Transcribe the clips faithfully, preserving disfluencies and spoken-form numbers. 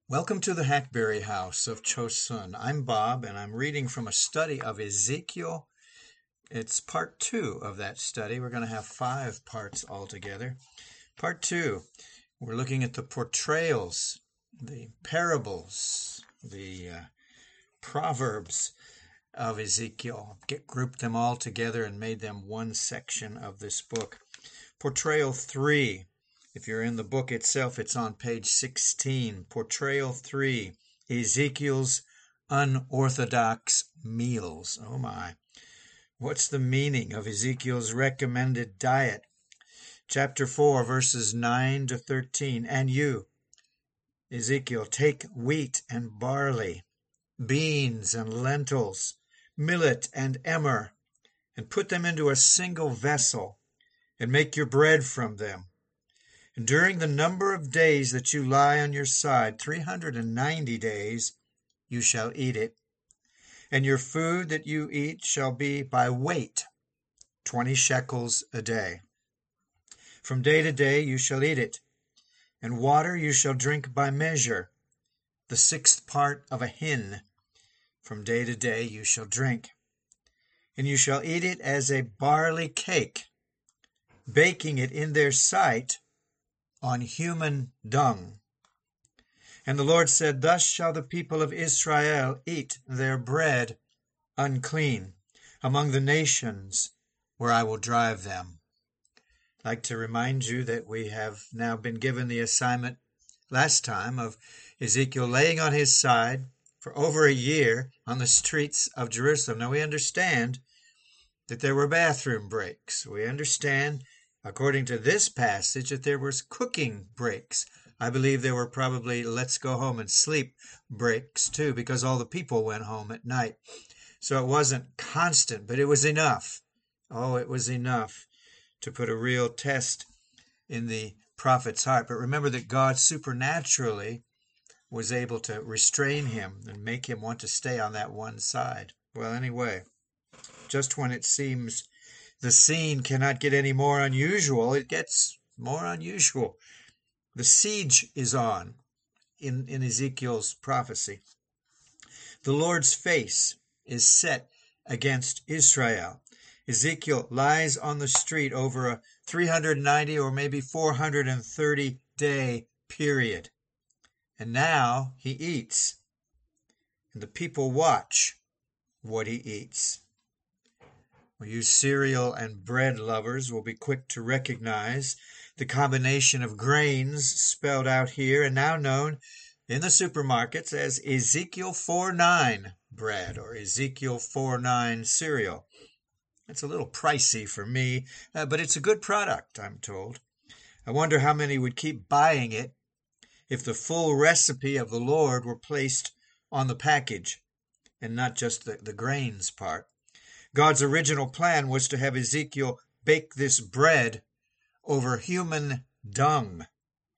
Welcome to the Hackberry House of Chosun. I'm Bob, and I'm reading from a study of Ezekiel. It's part two of that study. We're going to have five parts altogether. Part two, we're looking at the portrayals, the parables, the uh, proverbs of Ezekiel. Get grouped them all together and made them one section of this book. Portrayal three. If you're in the book itself, it's on page sixteen. Portrayal three, Ezekiel's unorthodox meals. Oh my. What's the meaning of Ezekiel's recommended diet? Chapter four, verses nine to thirteen. And you, Ezekiel, take wheat and barley, beans and lentils, millet and emmer, and put them into a single vessel, and make your bread from them. And during the number of days that you lie on your side, three hundred ninety days, you shall eat it. And your food that you eat shall be by weight, twenty shekels a day. From day to day you shall eat it. And water you shall drink by measure, the sixth part of a hin. From day to day you shall drink. And you shall eat it as a barley cake, baking it in their sight on human dung. And the Lord said, Thus shall the people of Israel eat their bread unclean among the nations where I will drive them. I'd like to remind you that we have now been given the assignment last time of Ezekiel laying on his side for over a year on the streets of Jerusalem. Now we understand that there were bathroom breaks. We understand, according to this passage, that there was cooking breaks. I believe there were probably let's go home and sleep breaks too, because all the people went home at night. So it wasn't constant, but it was enough. Oh, it was enough to put a real test in the prophet's heart. But remember that God supernaturally was able to restrain him and make him want to stay on that one side. Well, anyway, just when it seems the scene cannot get any more unusual, it gets more unusual. The siege is on in, in Ezekiel's prophecy. The Lord's face is set against Israel. Ezekiel lies on the street over a three hundred ninety or maybe four hundred thirty day period. And now he eats. And the people watch what he eats. Well, you cereal and bread lovers will be quick to recognize the combination of grains spelled out here and now known in the supermarkets as Ezekiel four nine bread or Ezekiel four nine cereal. It's a little pricey for me, uh, but it's a good product, I'm told. I wonder how many would keep buying it if the full recipe of the Lord were placed on the package and not just the, the grains part. God's original plan was to have Ezekiel bake this bread over human dung.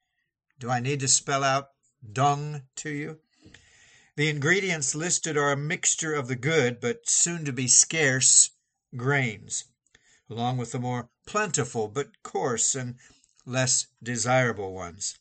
Do I need to spell out dung to you? The ingredients listed are a mixture of the good but soon to be scarce grains, along with the more plentiful but coarse and less desirable ones.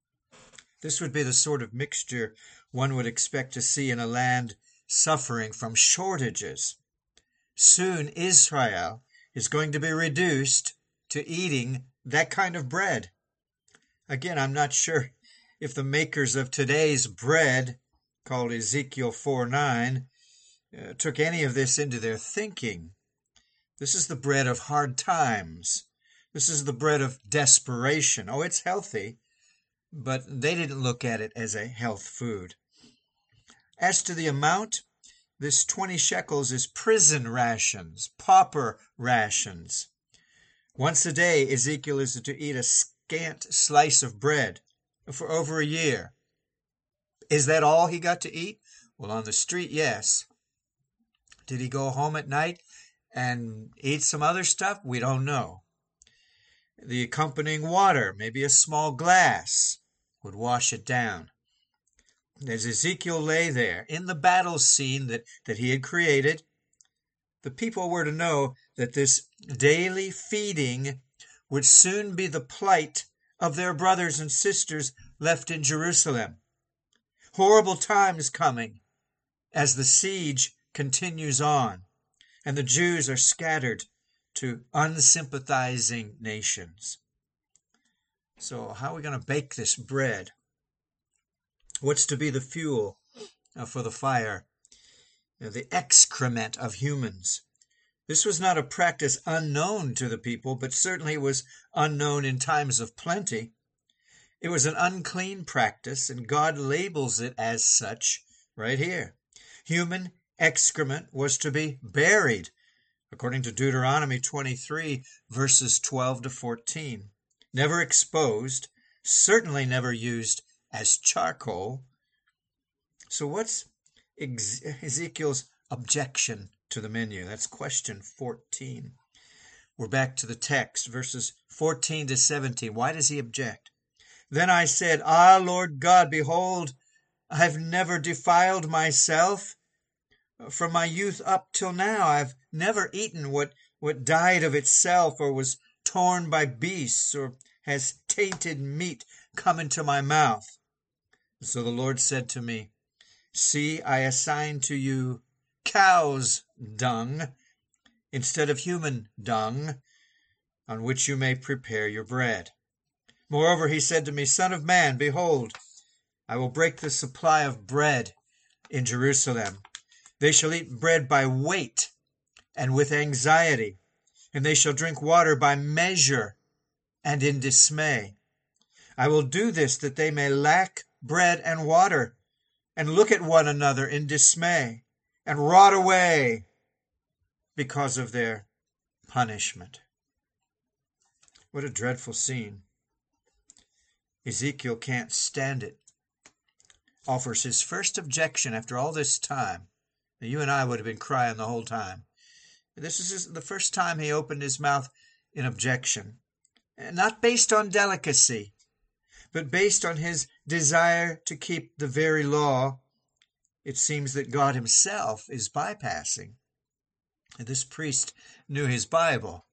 This would be the sort of mixture one would expect to see in a land suffering from shortages. Soon Israel is going to be reduced to eating that kind of bread. Again, I'm not sure if the makers of today's bread, called Ezekiel four nine, uh, took any of this into their thinking. This is the bread of hard times. This is the bread of desperation. Oh, it's healthy, but they didn't look at it as a health food. As to the amount, this twenty shekels is prison rations, pauper rations. Once a day, Ezekiel is to eat a scant slice of bread for over a year. Is that all he got to eat? Well, on the street, yes. Did he go home at night and eat some other stuff? We don't know. The accompanying water, maybe a small glass, would wash it down. As Ezekiel lay there in the battle scene that, that he had created, the people were to know that this daily feeding would soon be the plight of their brothers and sisters left in Jerusalem. Horrible times coming as the siege continues on and the Jews are scattered to unsympathizing nations. So how are we going to bake this bread? What's to be the fuel uh, for the fire? Uh, the excrement of humans. This was not a practice unknown to the people, but certainly it was unknown in times of plenty. It was an unclean practice, and God labels it as such right here. Human excrement was to be buried, according to Deuteronomy twenty-three, verses twelve to fourteen. Never exposed, certainly never used as charcoal. So what's Ezekiel's objection to the menu? That's question fourteen. We're back to the text, verses fourteen to seventeen. Why does he object? Then I said, Ah, Lord God, behold, I have never defiled myself. From my youth up till now, I've never eaten what, what died of itself or was torn by beasts or has tainted meat come into my mouth. So the Lord said to me, See, I assign to you cow's dung instead of human dung, on which you may prepare your bread. Moreover, he said to me, Son of man, behold, I will break the supply of bread in Jerusalem. They shall eat bread by weight and with anxiety, and they shall drink water by measure and in dismay. I will do this that they may lack bread and water, and look at one another in dismay, and rot away because of their punishment. What a dreadful scene. Ezekiel can't stand it. Offers his first objection after all this time. You and I would have been crying the whole time. This is the first time he opened his mouth in objection. Not based on delicacy, but based on his desire to keep the very law it seems that God himself is bypassing. This priest knew his Bible.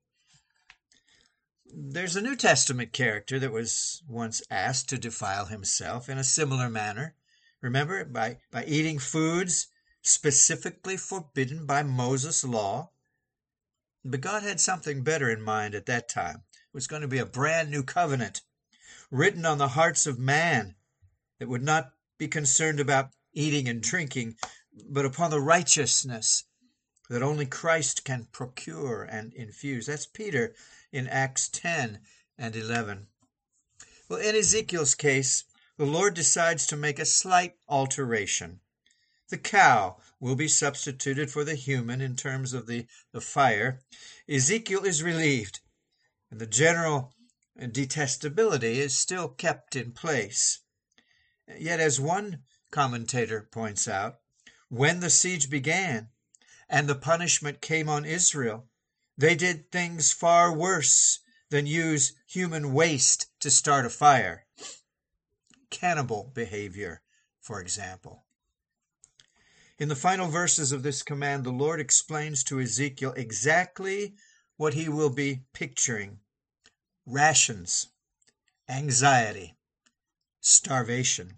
There's a New Testament character that was once asked to defile himself in a similar manner. Remember, by, by eating foods specifically forbidden by Moses' law. But God had something better in mind at that time. It was going to be a brand new covenant written on the hearts of man that would not be concerned about eating and drinking, but upon the righteousness that only Christ can procure and infuse. That's Peter in Acts ten and eleven. Well, in Ezekiel's case, the Lord decides to make a slight alteration. The cow will be substituted for the human in terms of the, the fire. Ezekiel is relieved, and the general detestability is still kept in place. Yet, as one commentator points out, when the siege began and the punishment came on Israel, they did things far worse than use human waste to start a fire. Cannibal behavior, for example. In the final verses of this command, the Lord explains to Ezekiel exactly what he will be picturing. Rations, anxiety, starvation.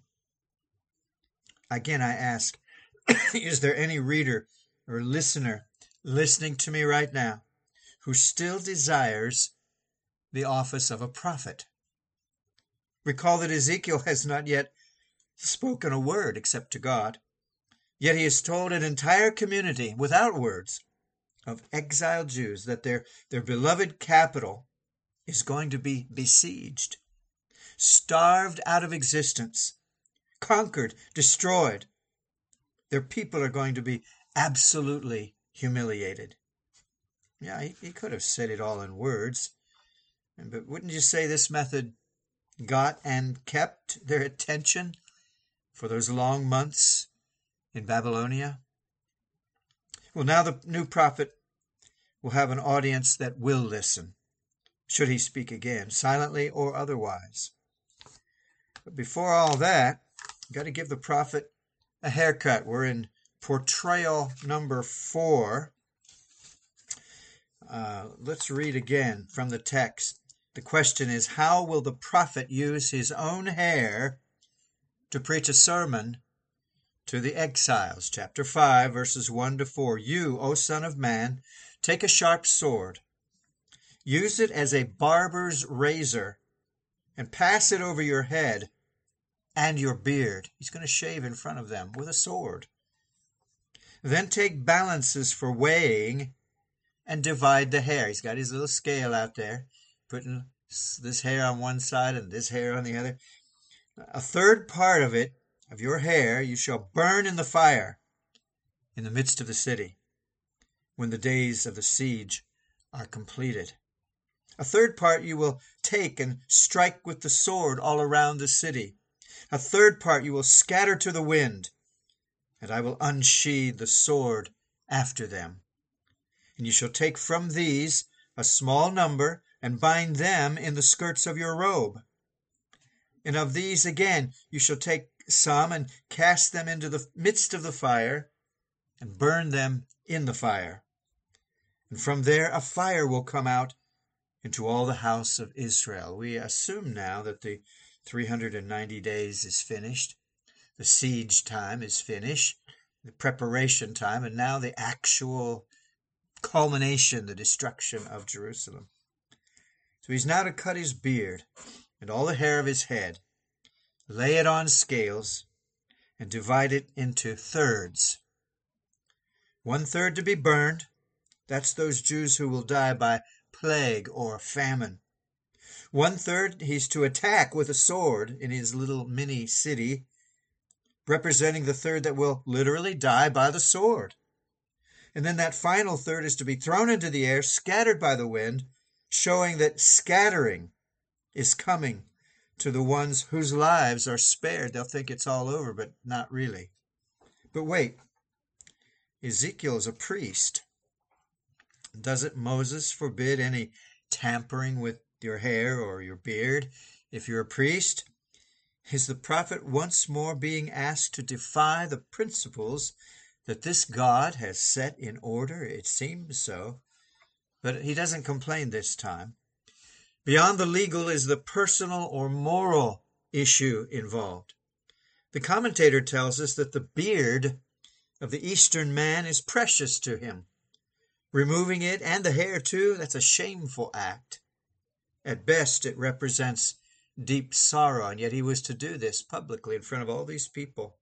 Again, I ask, is there any reader or listener listening to me right now who still desires the office of a prophet? Recall that Ezekiel has not yet spoken a word except to God. Yet he has told an entire community, without words, of exiled Jews that their, their beloved capital is going to be besieged, starved out of existence, conquered, destroyed. Their people are going to be absolutely humiliated. Yeah, he, he could have said it all in words, but wouldn't you say this method got and kept their attention for those long months in Babylonia? Well, now the new prophet will have an audience that will listen, should he speak again, silently or otherwise. But before all that, you've got to give the prophet a haircut. We're in portrayal number four. Uh, let's read again from the text. The question is, how will the prophet use his own hair to preach a sermon to the exiles, chapter five, verses one to four. You, O son of man, take a sharp sword, use it as a barber's razor, and pass it over your head and your beard. He's going to shave in front of them with a sword. Then take balances for weighing and divide the hair. He's got his little scale out there, putting this hair on one side and this hair on the other. A third part of it, of your hair, you shall burn in the fire in the midst of the city when the days of the siege are completed. A third part you will take and strike with the sword all around the city. A third part you will scatter to the wind, and I will unsheathe the sword after them. And you shall take from these a small number, and bind them in the skirts of your robe. And of these again you shall take some, and cast them into the midst of the fire, and burn them in the fire. And from there a fire will come out into all the house of Israel. We assume now that the three hundred ninety days is finished. The siege time is finished, the preparation time, and now the actual culmination, the destruction of Jerusalem. So he's now to cut his beard and all the hair of his head, lay it on scales, and divide it into thirds. One third to be burned. That's those Jews who will die by plague or famine. One third he's to attack with a sword in his little mini city, representing the third that will literally die by the sword. And then that final third is to be thrown into the air, scattered by the wind, showing that scattering is coming to the ones whose lives are spared. They'll think it's all over, but not really. But wait, Ezekiel is a priest. Doesn't Moses forbid any tampering with your hair or your beard if you're a priest? Is the prophet once more being asked to defy the principles that this God has set in order? It seems so, but he doesn't complain this time. Beyond the legal is the personal or moral issue involved. The commentator tells us that the beard of the Eastern man is precious to him. Removing it, and the hair too, that's a shameful act. At best, it represents deep sorrow, and yet he was to do this publicly in front of all these people.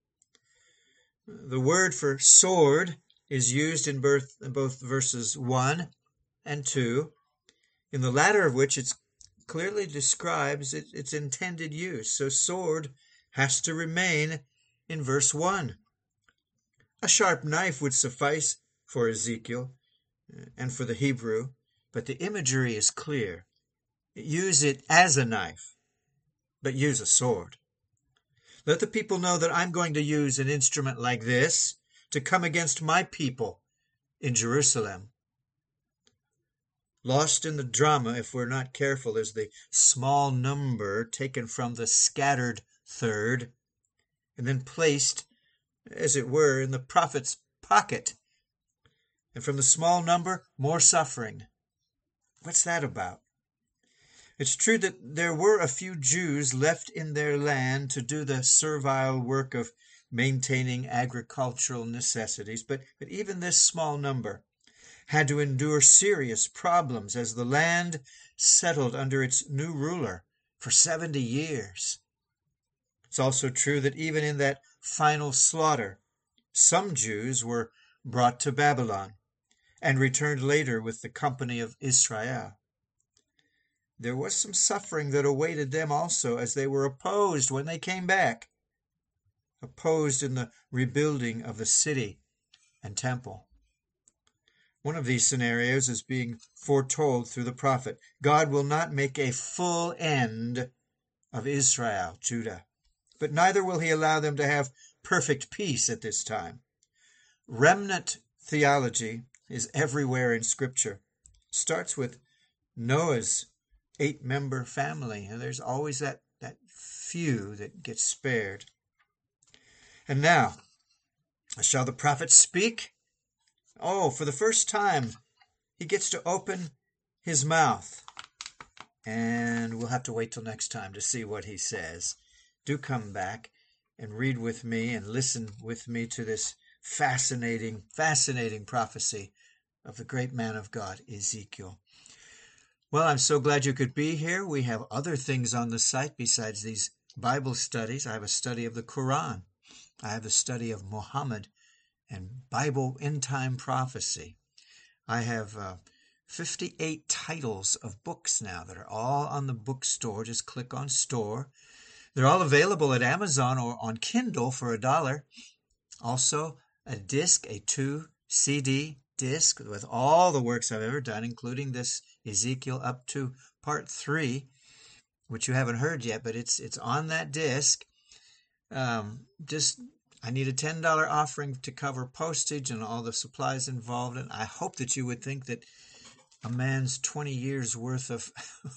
The word for sword is used in both, in both verses one and two, in the latter of which it clearly describes it, its intended use. So sword has to remain in verse one. A sharp knife would suffice for Ezekiel and for the Hebrew, but the imagery is clear. Use it as a knife, but use a sword. Let the people know that I'm going to use an instrument like this to come against my people in Jerusalem. Lost in the drama, if we're not careful, is the small number taken from the scattered third and then placed, as it were, in the prophet's pocket. And from the small number, more suffering. What's that about? It's true that there were a few Jews left in their land to do the servile work of maintaining agricultural necessities, but, but even this small number had to endure serious problems as the land settled under its new ruler for seventy years. It's also true that even in that final slaughter, some Jews were brought to Babylon and returned later with the company of Israel. There was some suffering that awaited them also as they were opposed when they came back, opposed in the rebuilding of the city and temple. One of these scenarios is being foretold through the prophet. God will not make a full end of Israel, Judah, but neither will he allow them to have perfect peace at this time. Remnant theology is everywhere in Scripture. It starts with Noah's eight-member family, and there's always that, that few that gets spared. And now, shall the prophet speak? Oh, for the first time, he gets to open his mouth. And we'll have to wait till next time to see what he says. Do come back and read with me and listen with me to this fascinating, fascinating prophecy of the great man of God, Ezekiel. Well, I'm so glad you could be here. We have other things on the site besides these Bible studies. I have a study of the Quran. I have a study of Muhammad and Bible end-time prophecy. I have uh, fifty-eight titles of books now that are all on the bookstore. Just click on store. They're all available at Amazon or on Kindle for a dollar. Also, a disc, a two C D disc with all the works I've ever done, including this Ezekiel up to part three, which you haven't heard yet, but it's it's on that disc. Um, just I need a ten dollar offering to cover postage and all the supplies involved. And I hope that you would think that a man's twenty years worth of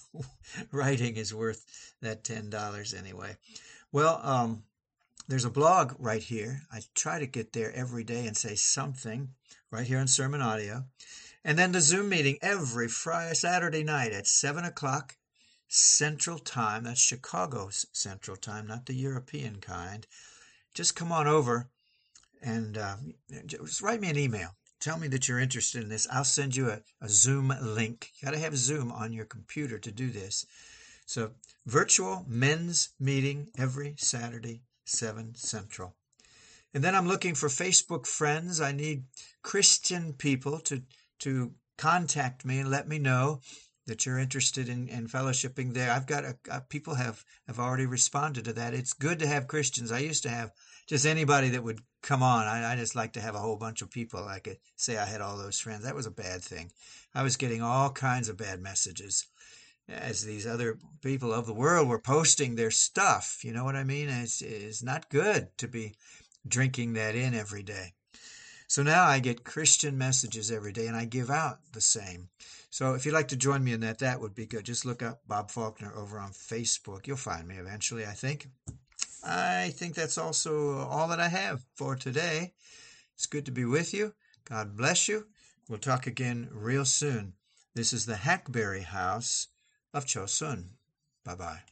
writing is worth that ten dollars anyway. Well, um, there's a blog right here. I try to get there every day and say something right here on Sermon Audio. And then the Zoom meeting every Friday, Saturday night at seven o'clock Central Time. That's Chicago's Central Time, not the European kind. Just come on over and uh, just write me an email. Tell me that you're interested in this. I'll send you a, a Zoom link. You got to have Zoom on your computer to do this. So virtual men's meeting every Saturday, seven Central. And then I'm looking for Facebook friends. I need Christian people to, to contact me and let me know that you're interested in, in fellowshipping there. I've got a, a, people have, have already responded to that. It's good to have Christians. I used to have just anybody that would come on. I, I just like to have a whole bunch of people. I could say I had all those friends. That was a bad thing. I was getting all kinds of bad messages as these other people of the world were posting their stuff. You know what I mean? It's, it's not good to be drinking that in every day. So now I get Christian messages every day, and I give out the same. So if you'd like to join me in that, that would be good. Just look up Bob Faulkner over on Facebook. You'll find me eventually, I think. I think that's also all that I have for today. It's good to be with you. God bless you. We'll talk again real soon. This is the Hackberry House of Chosun. Bye-bye.